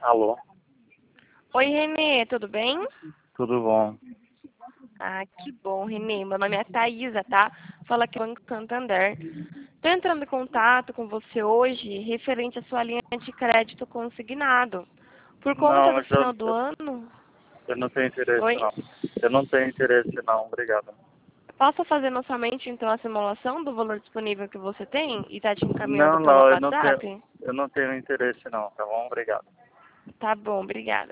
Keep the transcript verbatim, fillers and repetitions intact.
Alô, Oi, Renê, tudo bem? tudo bom? Ah, que bom, Renê. Meu nome é Thaisa, tá? Fala aqui do Banco Santander. Estou entrando em contato com você hoje referente à sua linha de crédito consignado. Por Não, conta do mas eu, final do eu, ano... eu não tenho interesse Oi? não. Eu não tenho interesse não, obrigado. Posso fazer somente, então, a simulação do valor disponível que você tem e tá te encaminhando Não, pelo não, eu não tenho, WhatsApp? eu não tenho interesse não, tá bom? Obrigado. Tá bom, obrigada.